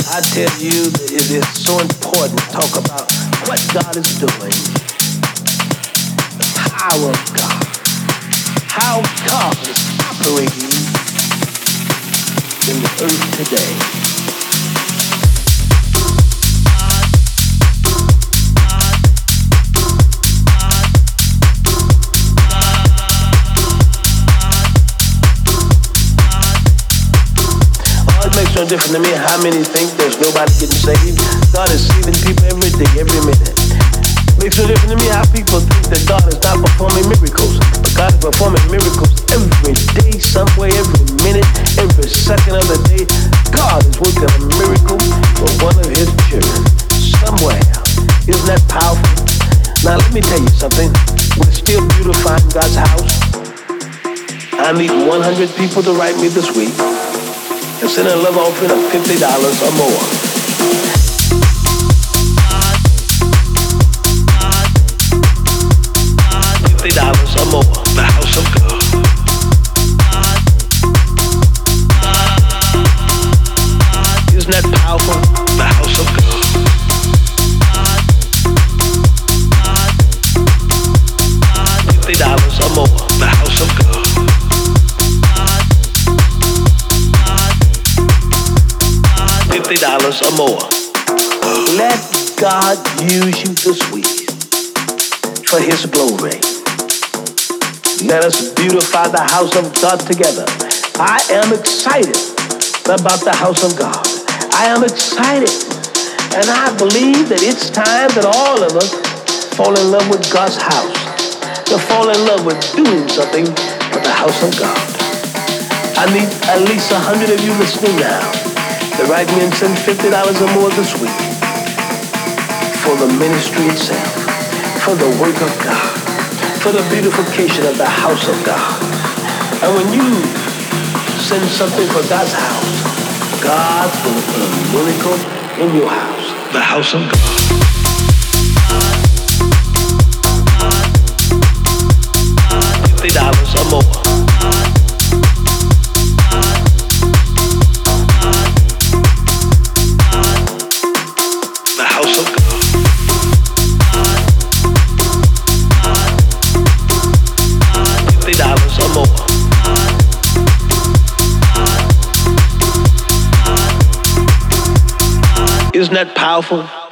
I tell you that it is so important to talk about what God is doing, the power of God, how God is operating in the earth today. Makes no difference to me how many think there's nobody getting saved. God is saving people every day, every minute. Makes no difference to me how people think that God is not performing miracles. But God is performing miracles every day, somewhere, every minute, every second of the day. God is working a miracle for one of his children somewhere. Isn't that powerful? Now let me tell you something. We're still beautifying God's house. I need 100 people to write me this week and send a love offering of $50 or more. $50 or more, the house of God. Isn't that powerful? The house of God. $50 or more, the house of God. $50 or more. Let God use you this week for his glory. Let us beautify the house of God together. I am excited about the house of God. I am excited, and I believe that it's time that all of us fall in love with God's house, to fall in love with doing something for the house of God. I need at least 100 of you listening now to write me and send $50 or more this week for the ministry itself, for the work of God, for the beautification of the house of God. And when you send something for God's house, God's going to put a miracle in your house, the house of God. $50 or more. $50 or more. Isn't that powerful?